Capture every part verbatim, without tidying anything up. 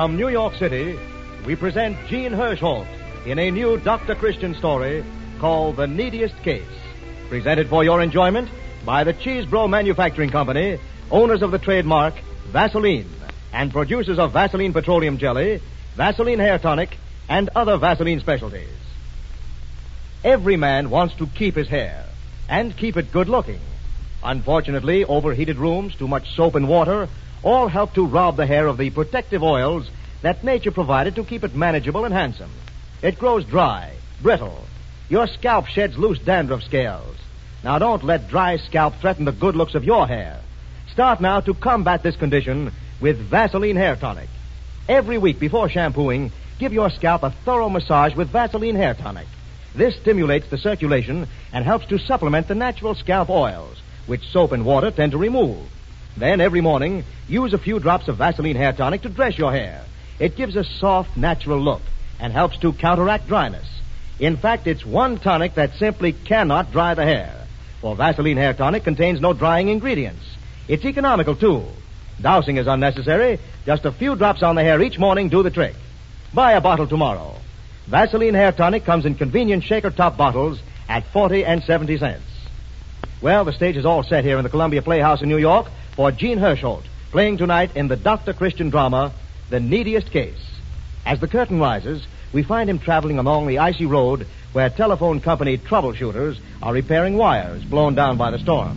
From New York City, we present Gene Hirschholt in a new Doctor Christian story called The Neediest Case. Presented for your enjoyment by the Cheesebro Manufacturing Company, owners of the trademark Vaseline, and producers of Vaseline Petroleum Jelly, Vaseline Hair Tonic, and other Vaseline specialties. Every man wants to keep his hair, and keep it good looking. Unfortunately, overheated rooms, too much soap and water, all help to rob the hair of the protective oils that nature provided to keep it manageable and handsome. It grows dry, brittle. Your scalp sheds loose dandruff scales. Now, don't let dry scalp threaten the good looks of your hair. Start now to combat this condition with Vaseline Hair Tonic. Every week before shampooing, give your scalp a thorough massage with Vaseline Hair Tonic. This stimulates the circulation and helps to supplement the natural scalp oils, which soap and water tend to remove. Then, every morning, use a few drops of Vaseline Hair Tonic to dress your hair. It gives a soft, natural look and helps to counteract dryness. In fact, it's one tonic that simply cannot dry the hair. For Vaseline Hair Tonic contains no drying ingredients. It's economical, too. Dousing is unnecessary. Just a few drops on the hair each morning do the trick. Buy a bottle tomorrow. Vaseline Hair Tonic comes in convenient shaker-top bottles at forty and seventy cents. Well, the stage is all set here in the Columbia Playhouse in New York for Gene Hirschholt, playing tonight in the Doctor Christian drama, The Neediest Case. As the curtain rises, we find him traveling along the icy road where telephone company troubleshooters are repairing wires blown down by the storm.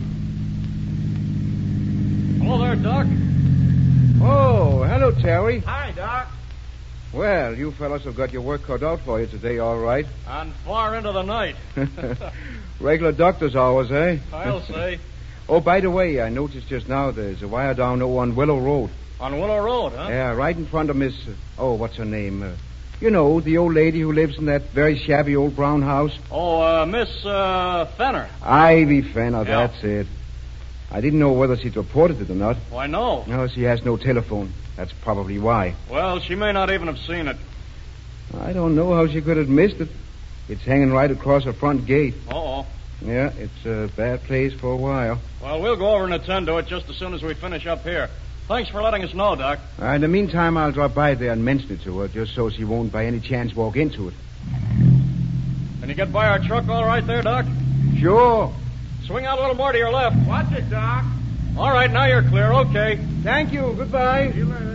Hello there, Doc. Oh, hello, Terry. Hi, Doc. Well, you fellas have got your work cut out for you today, all right. And far into the night. Regular doctor's hours, eh? I'll say. Oh, by the way, I noticed just now there's a wire down on Willow Road. On Willow Road, huh? Yeah, right in front of Miss... Uh, oh, what's her name? Uh, you know, the old lady who lives in that very shabby old brown house. Oh, uh, Miss uh, Fenner. Ivy Fenner, Yeah. that's it. I didn't know whether she'd reported it or not. Why, no. No, she has no telephone. That's probably why. Well, she may not even have seen it. I don't know how she could have missed it. It's hanging right across her front gate. Uh-oh. Yeah, it's a bad place for a while. Well, we'll go over and attend to it just as soon as we finish up here. Thanks for letting us know, Doc. Uh, in the meantime, I'll drop by there and mention it to her, just so she won't by any chance walk into it. Can you get by our truck all right there, Doc? Sure. Swing out a little more to your left. Watch it, Doc. All right, now you're clear. Okay. Thank you. Goodbye. See you later.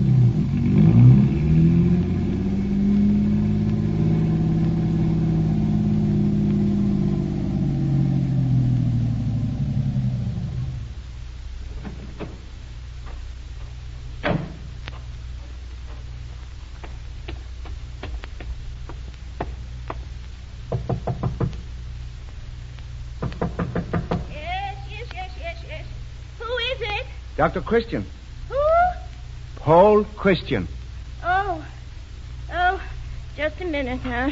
Doctor Christian. Who? Paul Christian. Oh. Oh, just a minute now.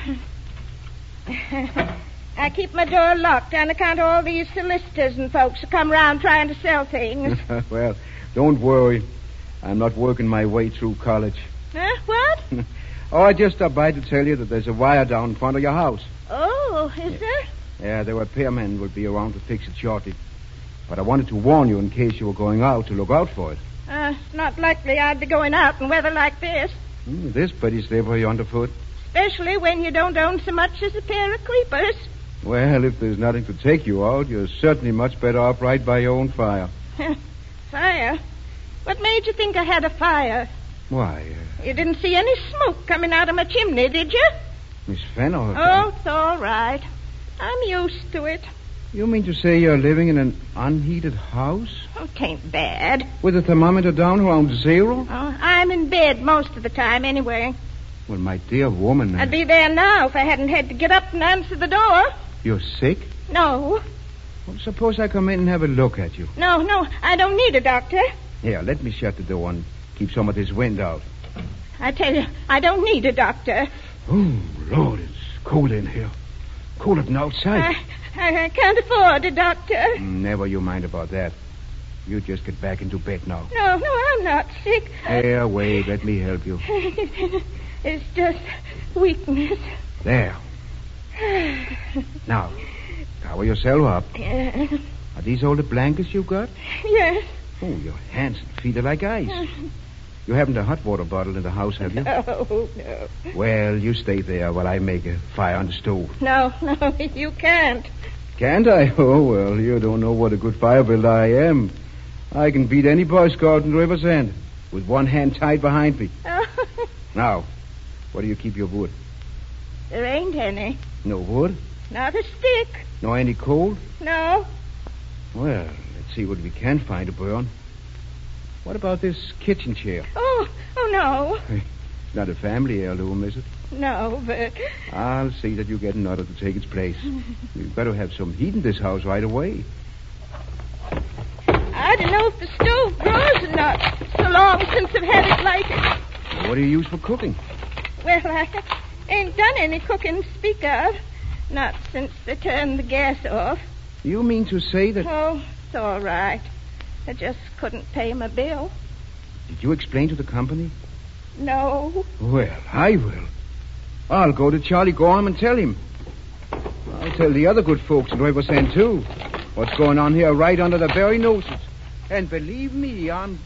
I keep my door locked on account of all these solicitors and folks who come around trying to sell things. Well, don't worry. I'm not working my way through college. Huh? What? Oh, I just stopped by to tell you that there's a wire down in front of your house. Oh, is there? Yeah, the repairman will be around to fix it shortly. But I wanted to warn you in case you were going out to look out for it. Uh, it's not likely I'd be going out in weather like this. Mm, this pretty slippery underfoot. Especially when you don't own so much as a pair of creepers. Well, if there's nothing to take you out, you're certainly much better off right by your own fire. Fire? What made you think I had a fire? Why, uh, You didn't see any smoke coming out of my chimney, did you? Miss Fenner... Oh, it's all right. I'm used to it. You mean to say you're living in an unheated house? Oh, it ain't bad. With a thermometer down around zero? Oh, I'm in bed most of the time anyway. Well, my dear woman... uh, I'd be there now if I hadn't had to get up and answer the door. You're sick? No. Well, suppose I come in and have a look at you. No, no, I don't need a doctor. Here, let me shut the door and keep some of this wind out. I tell you, I don't need a doctor. Oh, Lord, it's cold in here. Colder than outside. I, I can't afford a doctor. Never you mind about that. You just get back into bed now. No, no, I'm not sick. Here, wait, let me help you. It's just weakness. There. Now, cover yourself up. Yeah. Are these all the blankets you got? Yes. Oh, your hands and feet are like ice. You haven't a hot water bottle in the house, have you? No, no. Well, you stay there while I make a fire on the stove. No, no, you can't. Can't I? Oh, well, you don't know what a good fire builder I am. I can beat any Boy Scout in Riversend with one hand tied behind me. Now, where do you keep your wood? There ain't any. No wood? Not a stick. Nor any coal? No. Well, let's see what we can find to burn. What about this kitchen chair? Oh, oh, no. It's not a family heirloom, is it? No, but... I'll see that you get another to take its place. We've got to have some heat in this house right away. I don't know if the stove grows or not. So long since I've had it lighted. What do you use for cooking? Well, I ain't done any cooking to speak of. Not since they turned the gas off. You mean to say that... Oh, it's all right. I just couldn't pay my bill. Did you explain to the company? No. Well, I will. I'll go to Charlie Gorham and tell him. I'll tell the other good folks in Riversend, too. What's going on here right under their very noses. And believe me, I'm...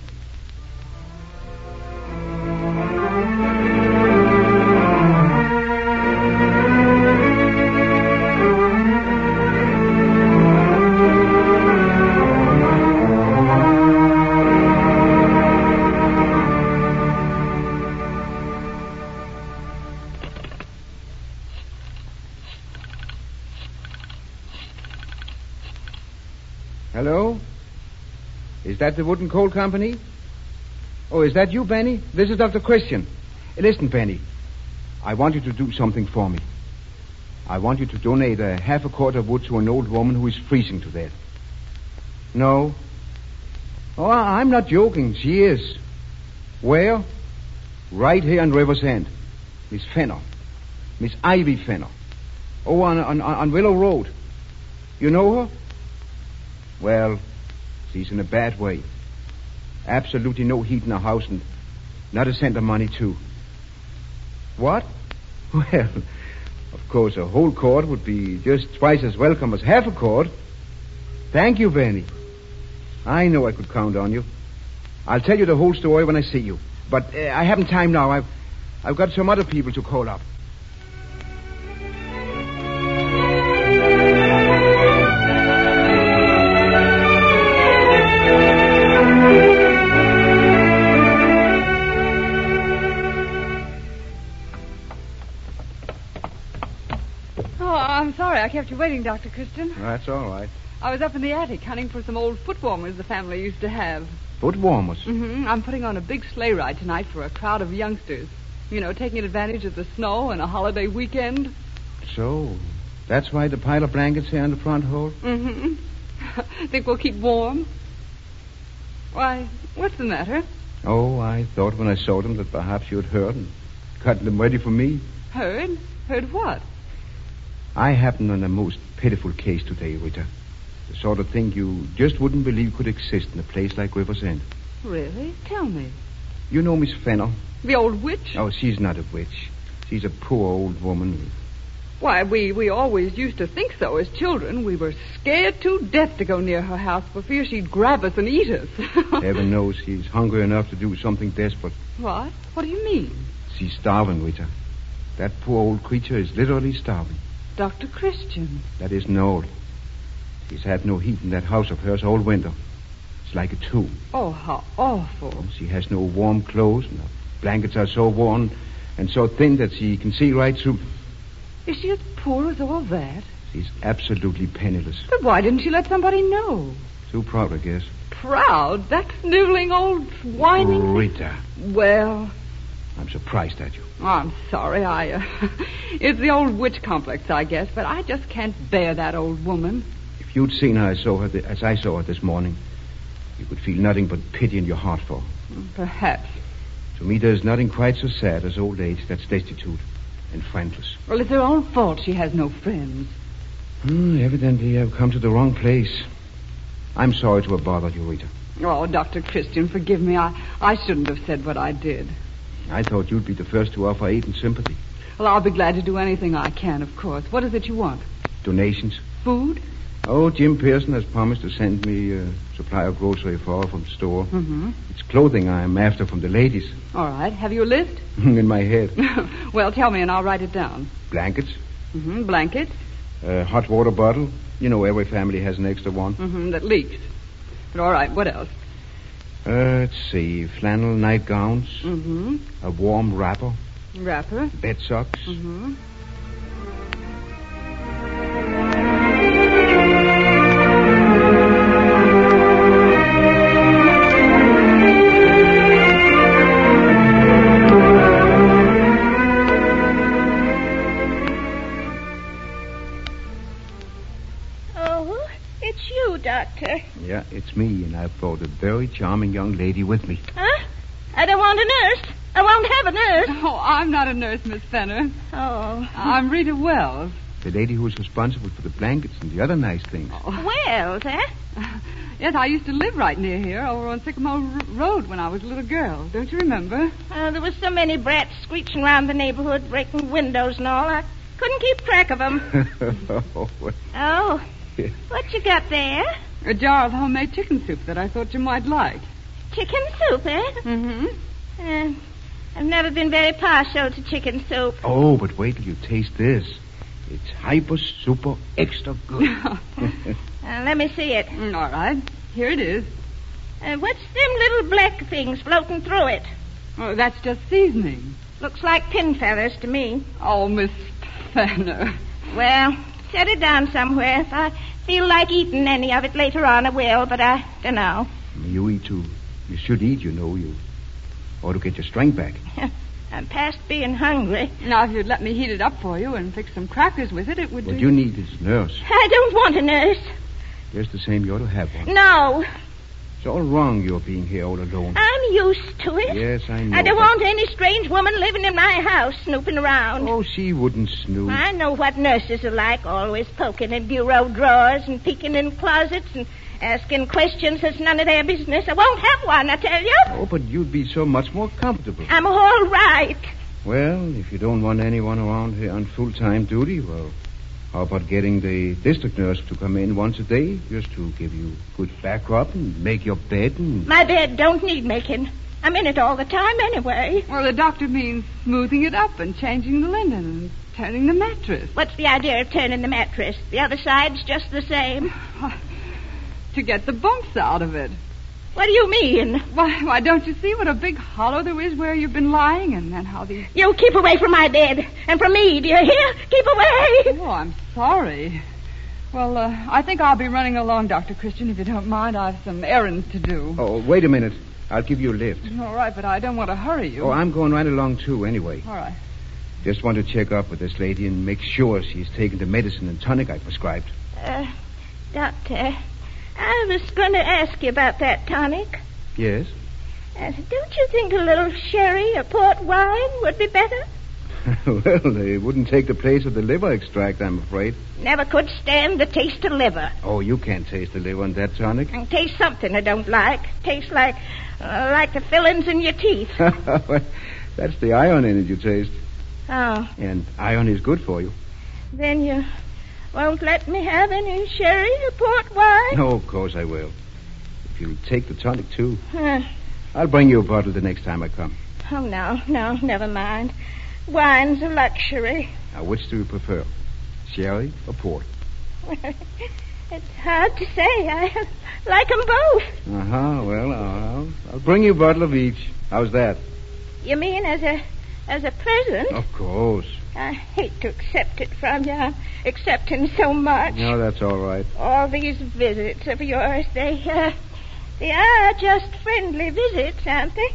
Hello? Is that the Wood and Coal Company? Oh, is that you, Benny? This is Doctor Christian. Listen, Benny. I want you to do something for me. I want you to donate a half a quart of wood to an old woman who is freezing to death. No? Oh, I- I'm not joking. She is. Where? Right here in Riversend. Miss Fenner. Miss Ivy Fenner. Oh, on, on, on Willow Road. You know her? Well, she's in a bad way. Absolutely no heat in her house and not a cent of money, too. What? Well, of course, a whole quart would be just twice as welcome as half a quart. Thank you, Benny. I know I could count on you. I'll tell you the whole story when I see you. But uh, I haven't time now. I've, I've got some other people to call up. I'm sorry I kept you waiting, Doctor Christian. That's all right. I was up in the attic hunting for some old foot warmers the family used to have. Foot warmers? Mm-hmm. I'm putting on a big sleigh ride tonight for a crowd of youngsters. You know, taking advantage of the snow and a holiday weekend. So, that's why the pile of blankets here in the front hall? Mm-hmm. Think we'll keep warm? Why, what's the matter? Oh, I thought when I saw them that perhaps you'd heard and gotten them ready for me. Heard? Heard what? I happened on a most pitiful case today, Rita. The sort of thing you just wouldn't believe could exist in a place like Riversend. Really? Tell me. You know Miss Fenner? The old witch? Oh, she's not a witch. She's a poor old woman. Why, we, we always used to think so as children. We were scared to death to go near her house for fear she'd grab us and eat us. Heaven knows she's hungry enough to do something desperate. What? What do you mean? She's starving, Rita. That poor old creature is literally starving. Doctor Christian. That isn't all. She's had no heat in that house of hers all winter. It's like a tomb. Oh, how awful. She has no warm clothes, and her blankets are so worn and so thin that she can see right through. Is she as poor as all that? She's absolutely penniless. But why didn't she let somebody know? Too proud, I guess. Proud? That sniveling old whining... Rita. Well... I'm surprised at you. Oh, I'm sorry. I, uh, it's the old witch complex, I guess, but I just can't bear that old woman. If you'd seen her as, saw her th- as I saw her this morning, you would feel nothing but pity in your heart for her. Perhaps. To me, there's nothing quite so sad as old age that's destitute and friendless. Well, it's her own fault she has no friends. Hmm, evidently, I've come to the wrong place. I'm sorry to have bothered you, Rita. Oh, Doctor Christian, forgive me. I, I shouldn't have said what I did. I thought you'd be the first to offer aid and sympathy. Well, I'll be glad to do anything I can, of course. What is it you want? Donations. Food? Oh, Jim Pearson has promised to send me a supply of grocery for her from the store. Mm-hmm. It's clothing I'm after from the ladies. All right. Have you a list? In my head. Well, tell me and I'll write it down. Blankets. Mm-hmm. Blankets. A hot water bottle. You know, every family has an extra one. Mm-hmm. That leaks. But all right, what else? Uh, let's see. Flannel nightgowns. Mm-hmm. A warm wrapper. Wrapper. Bed socks. Mm-hmm. Doctor. Yeah, it's me, and I've brought a very charming young lady with me. Huh? I don't want a nurse. I won't have a nurse. Oh, I'm not a nurse, Miss Fenner. Oh. I'm Rita Wells. The lady who's responsible for the blankets and the other nice things. Oh. Wells, eh? Yes, I used to live right near here, over on Sycamore R- Road when I was a little girl. Don't you remember? Uh, there was so many brats screeching around the neighborhood, breaking windows and all. I couldn't keep track of them. Oh. What you got there? A jar of homemade chicken soup that I thought you might like. Chicken soup, eh? Mm-hmm. Uh, I've never been very partial to chicken soup. Oh, but wait till you taste this. It's hyper, super, extra good. uh, let me see it. Mm, all right. Here it is. Uh, what's them little black things floating through it? Oh, that's just seasoning. Looks like pin feathers to me. Oh, Miss Fenner. Well, set it down somewhere. If I feel like eating any of it later on, I will, but I don't know. You eat too. You should eat, you know. You ought to get your strength back. I'm past being hungry. Now, if you'd let me heat it up for you and fix some crackers with it, it would What do... you need is a nurse. I don't want a nurse. Just the same, you ought to have one. No. It's all wrong, your being here all alone. I'm used to it. Yes, I know. I don't but... want any strange woman living in my house snooping around. Oh, she wouldn't snoop. I know what nurses are like, always poking in bureau drawers and peeking in closets and asking questions that's none of their business. I won't have one, I tell you. Oh, but you'd be so much more comfortable. I'm all right. Well, if you don't want anyone around here on full-time duty, well, how about getting the district nurse to come in once a day just to give you a good back rub and make your bed and... My bed don't need making. I'm in it all the time anyway. Well, the doctor means smoothing it up and changing the linen and turning the mattress. What's the idea of turning the mattress? The other side's just the same. To get the bumps out of it. What do you mean? Why, why, don't you see what a big hollow there is where you've been lying and then how these... You keep away from my bed. And from me, do you hear? Keep away. Oh, I'm sorry. Well, uh, I think I'll be running along, Doctor Christian, if you don't mind. I have some errands to do. Oh, wait a minute. I'll give you a lift. All right, but I don't want to hurry you. Oh, I'm going right along, too, anyway. All right. Just want to check up with this lady and make sure she's taken the medicine and tonic I prescribed. Uh, Doctor, I was going to ask you about that tonic. Yes? Uh, don't you think a little sherry or port wine would be better? Well, they wouldn't take the place of the liver extract, I'm afraid. Never could stand the taste of liver. Oh, you can't taste the liver in that tonic. And taste something I don't like. Tastes like, uh, like the fillings in your teeth. That's the iron in it you taste. Oh. And iron is good for you. Then you won't let me have any sherry or port wine? No, of course I will. If you take the tonic, too. Huh. I'll bring you a bottle the next time I come. Oh, no, no, never mind. Wine's a luxury. Now, which do you prefer? Sherry or port? It's hard to say. I like them both. Uh-huh. Well, I'll, I'll bring you a bottle of each. How's that? You mean as a as a present? Of course. I hate to accept it from you. I'm accepting so much. No, that's all right. All these visits of yours, they, uh, they are just friendly visits, aren't they?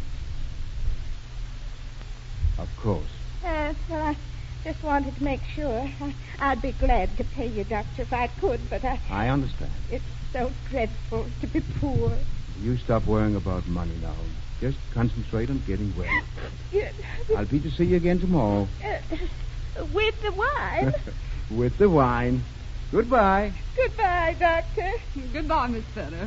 Of course. Uh, well, I just wanted to make sure. I, I'd be glad to pay you, Doctor, if I could, but I... I understand. It's so dreadful to be poor. You stop worrying about money now. Just concentrate on getting well. Yeah. I'll be to see you again tomorrow. Uh, with the wine? With the wine. Goodbye. Goodbye, Doctor. Goodbye, Miss Fenner.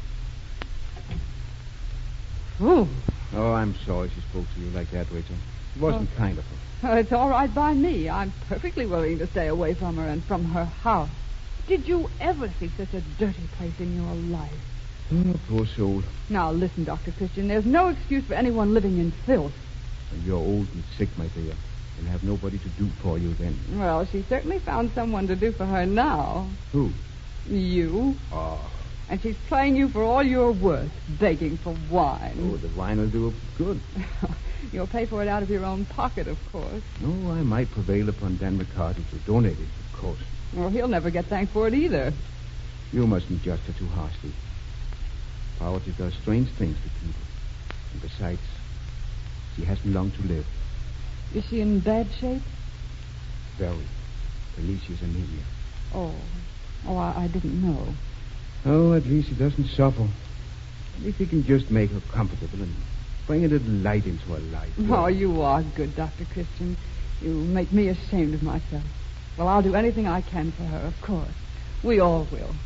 Ooh. Oh, I'm sorry she spoke to you like that, Rachel. It wasn't Oh. kind of her. Uh, it's all right by me. I'm perfectly willing to stay away from her and from her house. Did you ever see such a dirty place in your life? Oh, poor soul. Now, listen, Doctor Christian. There's no excuse for anyone living in filth. When you're old and sick, my dear, and have nobody to do for you then. Well, she certainly found someone to do for her now. Who? You. Oh. And she's playing you for all you're worth, begging for wine. Oh, the wine will do good. You'll pay for it out of your own pocket, of course. Oh, I might prevail upon Dan McCarty to donate it, of course. Well, he'll never get thanked for it either. You mustn't judge her too harshly. Poverty does strange things to people. And besides, she hasn't long to live. Is she in bad shape? Very. Felicia's anemia. Oh. Oh, I, I didn't know. Oh, at least she doesn't suffer. If we can just make her comfortable and bring a little light into her life. Oh, you are good, Doctor Christian. You make me ashamed of myself. Well, I'll do anything I can for her, of course. We all will.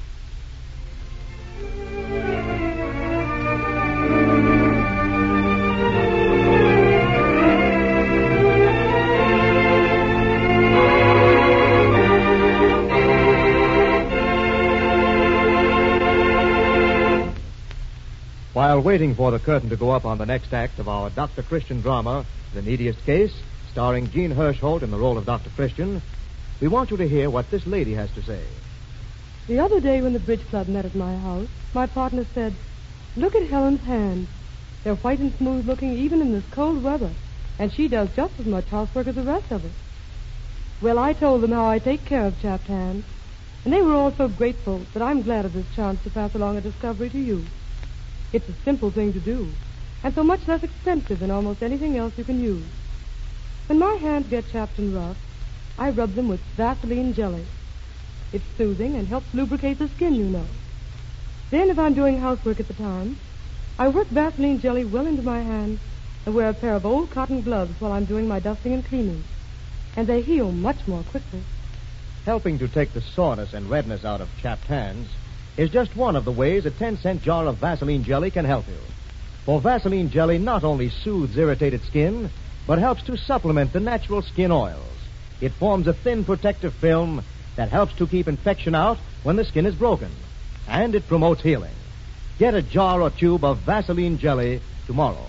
While waiting for the curtain to go up on the next act of our Doctor Christian drama, The Neediest Case, starring Jean Hirschholt in the role of Doctor Christian, we want you to hear what this lady has to say. The other day when the bridge club met at my house, my partner said, "Look at Helen's hands. They're white and smooth looking even in this cold weather, and she does just as much housework as the rest of us." Well, I told them how I take care of chapped hands, and they were all so grateful that I'm glad of this chance to pass along a discovery to you. It's a simple thing to do, and so much less expensive than almost anything else you can use. When my hands get chapped and rough, I rub them with Vaseline jelly. It's soothing and helps lubricate the skin, you know. Then, if I'm doing housework at the time, I work Vaseline jelly well into my hands and wear a pair of old cotton gloves while I'm doing my dusting and cleaning. And they heal much more quickly. Helping to take the soreness and redness out of chapped hands is just one of the ways a ten-cent jar of Vaseline jelly can help you. For Vaseline jelly not only soothes irritated skin, but helps to supplement the natural skin oils. It forms a thin protective film that helps to keep infection out when the skin is broken. And it promotes healing. Get a jar or tube of Vaseline jelly tomorrow.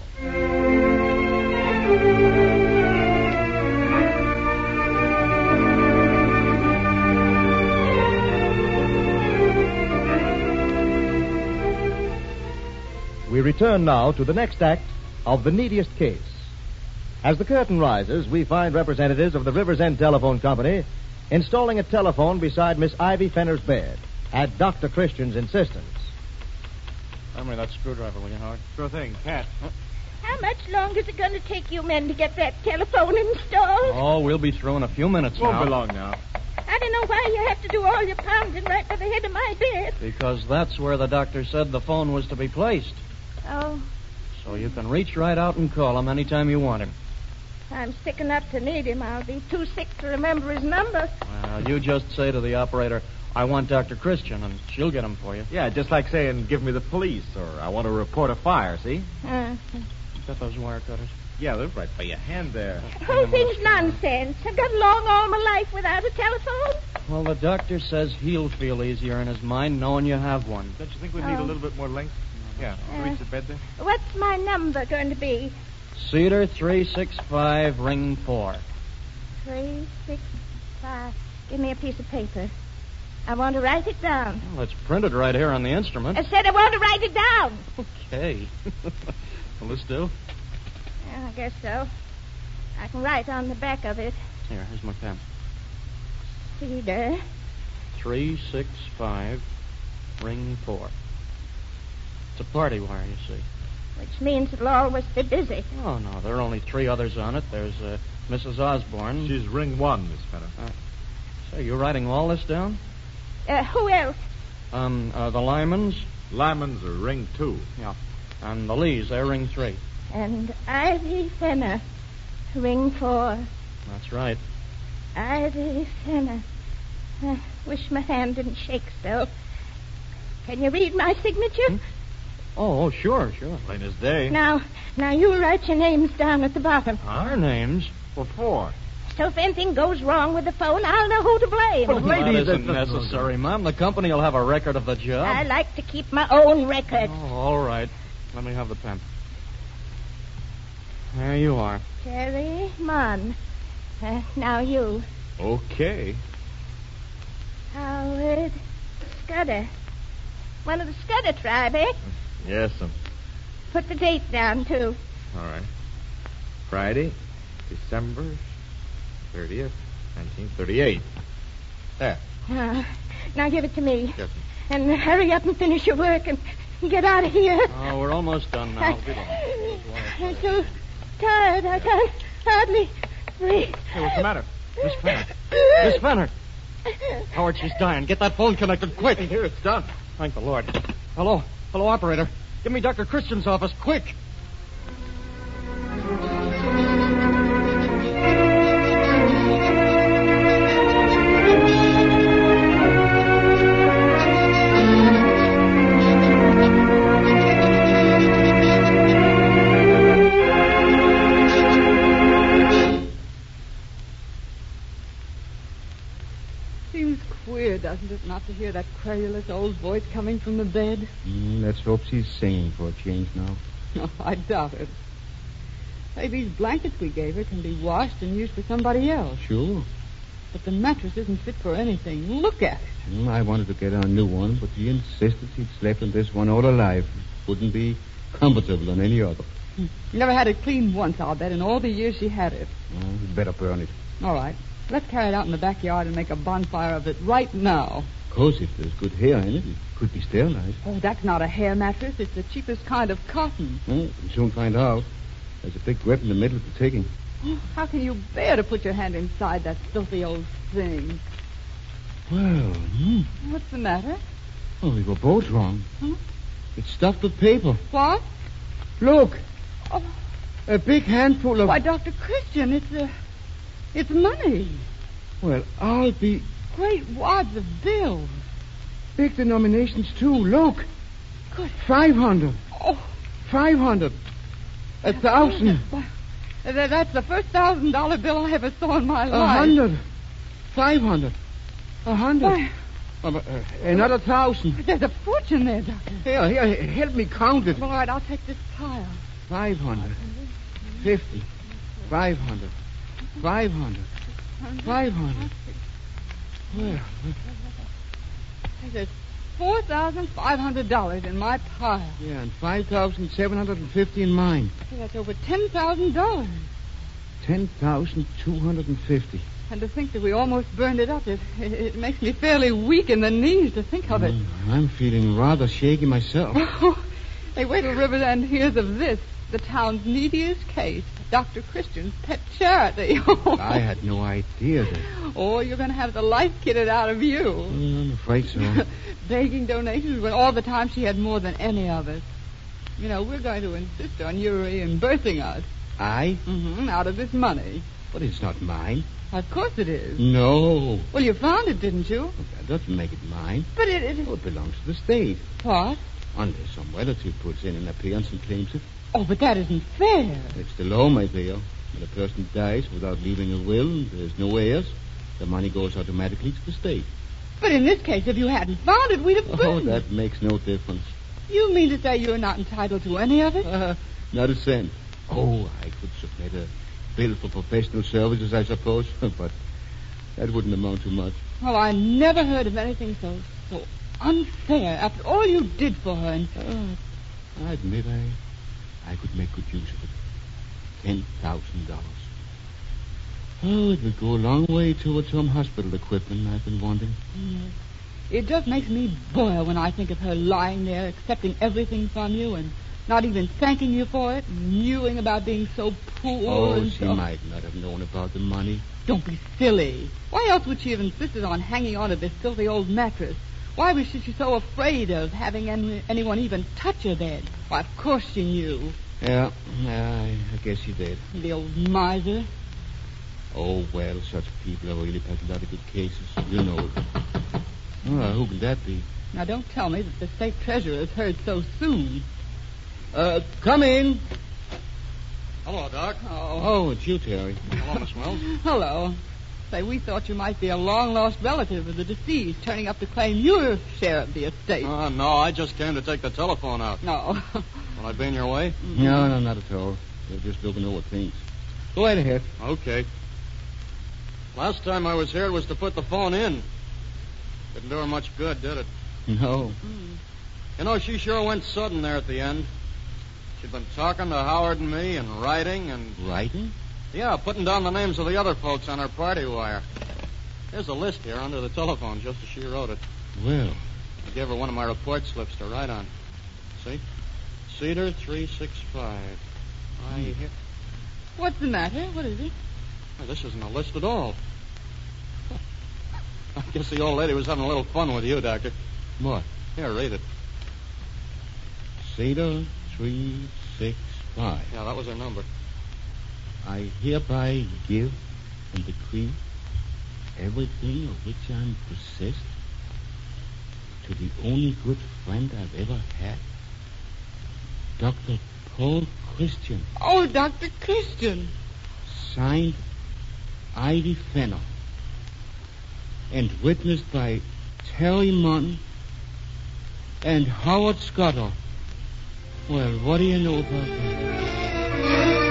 We return now to the next act of The Neediest Case. As the curtain rises, we find representatives of the Rivers End Telephone Company installing a telephone beside Miss Ivy Fenner's bed at Doctor Christian's insistence. Lend me that screwdriver, will you, Howard? Sure thing. Cat. Huh? How much longer is it going to take you men to get that telephone installed? Oh, we'll be through in a few minutes Won't now. be long now. I don't know why you have to do all your pounding right by the head of my bed. Because that's where the doctor said the phone was to be placed. Oh, So you can reach right out and call him anytime you want him. I'm sick enough to need him. I'll be too sick to remember his number. Well, you just say to the operator, "I want Doctor Christian," and she'll get him for you. Yeah, just like saying, give me the police, or I want to report a fire, see? Uh, Got those wire cutters? Yeah, they're right by your hand there. the whole thing's nonsense. I've got along all my life without a telephone. Well, the doctor says he'll feel easier in his mind knowing you have one. Don't you think we need Oh. a little bit more length? Yeah, to reach the bed there. What's my number going to be? Cedar three six five, ring four. Three, six, five. Give me a piece of paper. I want to write it down. Well, it's printed right here on the instrument. I said I want to write it down. Okay. Will this do? Yeah, I guess so. I can write on the back of it. Here, here's my pen. Cedar. Three six five, ring four. It's a party wire, you see. Which means it'll always be busy. Oh, no, there are only three others on it. There's uh, Missus Osborne. She's ring one, Miss Fenner. Say, you writing all this down? Uh, who else? Um, uh, the Lymans. Lyman's are ring two. Yeah. And the Lees, they're ring three. And Ivy Fenner. Ring four. That's right. Ivy Fenner. I wish my hand didn't shake so. Can you read my signature? Hmm? Oh, oh, sure, sure. Plain as day. Now, now you write your names down at the bottom. Our names? What for? So if anything goes wrong with the phone, I'll know who to blame. But, lady, that isn't necessary, Mom. The company will have a record of the job. I like to keep my own record. Oh, all right. Let me have the pen. There you are. Terry Munn. Uh, now you. Okay. Howard Scudder. One of the Scudder tribe, eh? Yes, um. Put the date down, too. All right. Friday, December thirtieth, nineteen thirty-eight. There. Uh, now give it to me. Yes, And hurry up and finish your work and get out of here. Oh, we're almost done now. Be long. I'm so tired. I can't hardly breathe. Hey, what's the matter? Miss Fenner. Miss Fenner. Howard, she's dying. Get that phone connected quick. Here, it's done. Thank the Lord. Hello. Hello, operator. Give me Doctor Christian's office, quick. Seems queer, doesn't it, not to hear that querulous old voice coming from the bed? Mm, let's hope she's singing for a change now. No, I doubt it. Hey, these blankets we gave her can be washed and used for somebody else. Sure. But the mattress isn't fit for anything. Look at it. Mm, I wanted to get her a new one, but she insisted she'd slept in this one all her life. Wouldn't be comfortable on any other. Never had it cleaned once, I'll bet, in all the years she had it. Well, you'd better burn it. All right. Let's carry it out in the backyard and make a bonfire of it right now. Of course, if there's good hair in it, it could be sterilized. Oh, that's not a hair mattress. It's the cheapest kind of cotton. Well, we'll soon find out. There's a big grip in the middle of the taking. How can you bear to put your hand inside that filthy old thing? Well, hmm. What's the matter? Oh, we were both wrong. Huh? It's stuffed with paper. What? Look. Oh. A big handful of... Why, Doctor Christian, it's uh, it's money. Well, I'll be... Great wads of bills. Big denominations, too. Look. Good. Five hundred. Oh. Five hundred. A thousand. Why, that- That's the first thousand dollar bill I ever saw in my A life. hundred. Five hundred. A hundred. Why, Uh, uh, another thousand. there's a fortune there, Doctor. Here, here, help me count it. All right, I'll take this pile. Five hundred. Fifty. Five hundred. Five hundred. Five hundred. Well, There's four thousand five hundred dollars in my pile. yeah, and five thousand seven hundred and fifty in mine. That's over ten thousand dollars. Ten thousand two hundred and fifty. And to think that we almost burned it up, it, it, it makes me fairly weak in the knees to think of it. Mm, I'm feeling rather shaky myself. Hey, wait till Riverland hears of this. The town's neediest case. Doctor Christian's pet charity. I had no idea that. Oh, you're going to have the life kitted out of you. Mm, I'm afraid so. Begging donations when all the time she had more than any of us. You know, we're going to insist on you reimbursing us. I? Mm-hmm, out of this money. But it's not mine. Of course it is. No. Well, you found it, didn't you? That doesn't make it mine. But it... it Oh, it belongs to the state. What? Unless some relative puts in an appearance and claims it. Oh, but that isn't fair. It's the law, my dear. When a person dies without leaving a will and there's no heirs, the money goes automatically to the state. But in this case, if you hadn't found it, we'd have Oh, burned it. that makes no difference. You mean to say you're not entitled to any of it? Uh, not a cent. Oh, I could submit a bill for professional services, I suppose, but that wouldn't amount to much. Well, I never heard of anything so so unfair after all you did for her. And Uh, I admit I, I could make good use of it. Ten thousand dollars. Oh, it would go a long way towards some hospital equipment I've been wanting. yes, it just makes me boil when I think of her lying there accepting everything from you and not even thanking you for it, mewing about being so poor. Oh, and she so... might not have known about the money. Don't be silly. Why else would she have insisted on hanging on to this filthy old mattress? Why was she so afraid of having any, anyone even touch her bed? Why, of course she knew. Yeah, yeah, I, I guess she did. The old miser. Oh, well, such people are really pathological cases. You know it. Oh, who can that be? Now, don't tell me that the state treasurer has heard so soon. Uh, come in. Hello, Doc. Oh. Oh, it's you, Terry. Hello, Miss Wells. Hello. Say, we thought you might be a long-lost relative of the deceased, turning up to claim your share of the estate. Uh, no, I just came to take the telephone out. No. Will I be in your way? No, no, not at all. We're just looking over things. Go right ahead. Okay. Last time I was here, it was to put the phone in. Didn't do her much good, did it? No. Mm. You know, she sure went sudden there at the end. She'd been talking to Howard and me and writing and... Writing? Yeah, putting down the names of the other folks on her party wire. There's a list here under the telephone, just as she wrote it. Well. I gave her one of my report slips to write on. See? Cedar three six five. I hear... What's the matter? What is it? Well, this isn't a list at all. I guess the old lady was having a little fun with you, Doctor. What? Here, read it. Cedar three six five. Yeah, that was her number. I hereby give and decree everything of which I'm possessed to the only good friend I've ever had, Doctor Paul Christian. Oh, Doctor Christian. Signed, Ivy Fenner. And witnessed by Terry Munn and Howard Scudder. Well, what do you know about that?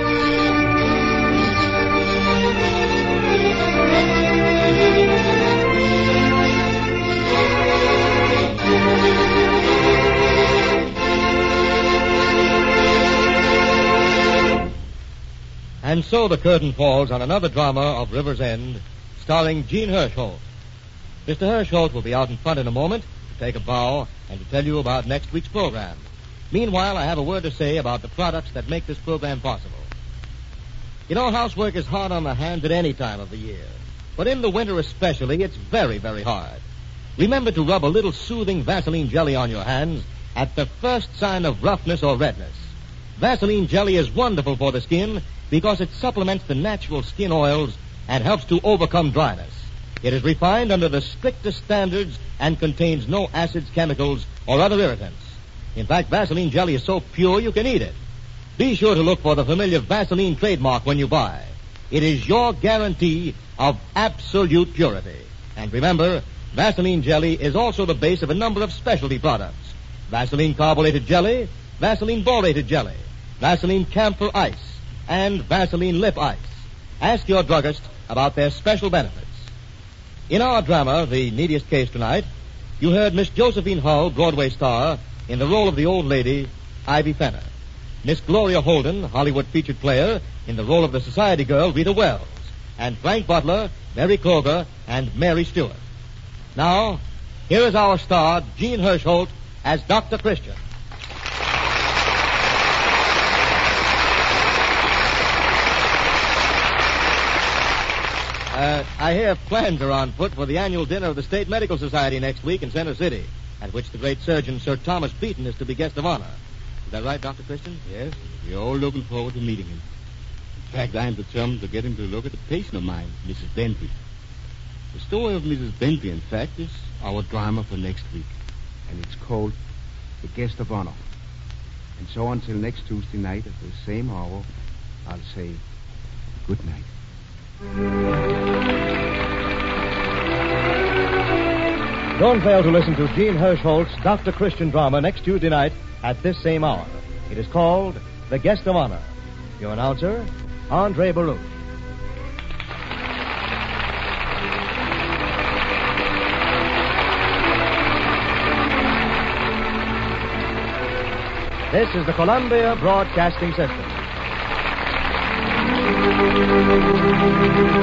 And so the curtain falls on another drama of River's End, starring Gene Hirschholt. Mister Hirschholt will be out in front in a moment to take a bow and to tell you about next week's program. Meanwhile, I have a word to say about the products that make this program possible. You know, housework is hard on the hands at any time of the year. But in the winter especially, it's very, very hard. Remember to rub a little soothing Vaseline jelly on your hands at the first sign of roughness or redness. Vaseline jelly is wonderful for the skin because it supplements the natural skin oils and helps to overcome dryness. It is refined under the strictest standards and contains no acids, chemicals, or other irritants. In fact, Vaseline jelly is so pure you can eat it. Be sure to look for the familiar Vaseline trademark when you buy. It is your guarantee of absolute purity. And remember, Vaseline jelly is also the base of a number of specialty products. Vaseline carbonated jelly, Vaseline borated jelly, Vaseline camphor ice, and Vaseline lip ice. Ask your druggist about their special benefits. In our drama, The Neediest Case tonight, you heard Miss Josephine Hull, Broadway star, in the role of the old lady, Ivy Fenner. Miss Gloria Holden, Hollywood featured player, in the role of the society girl, Rita Wells. And Frank Butler, Mary Kroger, and Mary Stewart. Now, here is our star, Gene Hirschholt, as Doctor Christian. Uh, I hear plans are on foot for the annual dinner of the State Medical Society next week in Center City, at which the great surgeon, Sir Thomas Beaton, is to be guest of honor. Is that right, Doctor Christian? Yes, we're all looking forward to meeting him. In fact, I'm determined to get him to look at a patient of mine, Missus Bentley. The story of Missus Bentley, in fact, is our drama for next week. And it's called The Guest of Honor. And so until next Tuesday night at the same hour, I'll say good night. Don't fail to listen to Gene Hirschholt's Doctor Christian drama next Tuesday night at this same hour. It is called The Guest of Honor. Your announcer, Andre Baruch. This is the Columbia Broadcasting System.